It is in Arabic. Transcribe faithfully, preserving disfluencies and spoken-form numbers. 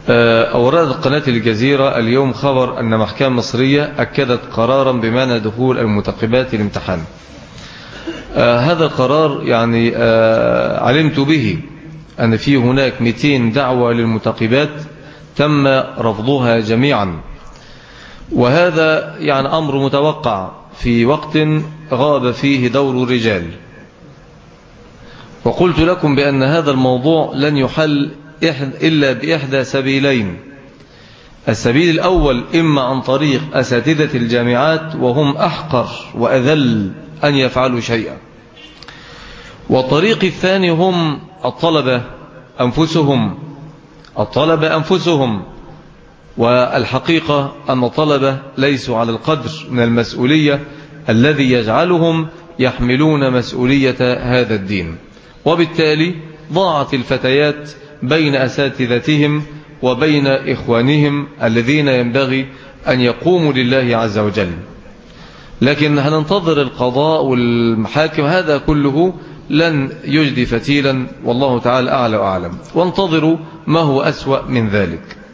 أوردت قناة الجزيرة اليوم خبر أن محكمة مصرية أكدت قرارا بمنع دخول المنتخبات الامتحان. هذا القرار يعني علمت به أن في هناك مئتين دعوة للمنتخبات تم رفضها جميعا، وهذا يعني أمر متوقع في وقت غاب فيه دور الرجال. وقلت لكم بأن هذا الموضوع لن يحل إلا بإحدى سبيلين: السبيل الأول إما عن طريق أساتذة الجامعات وهم أحقر وأذل أن يفعلوا شيئا، والطريق الثاني هم الطلبة أنفسهم الطلبة أنفسهم والحقيقة أن الطلبة ليسوا على القدر من المسؤولية الذي يجعلهم يحملون مسؤولية هذا الدين، وبالتالي ضاعت الفتيات بين أساتذتهم وبين إخوانهم الذين ينبغي أن يقوموا لله عز وجل. لكن هننتظر القضاء والمحاكم، هذا كله لن يجدي فتيلا، والله تعالى أعلى وأعلم، وانتظروا ما هو أسوأ من ذلك.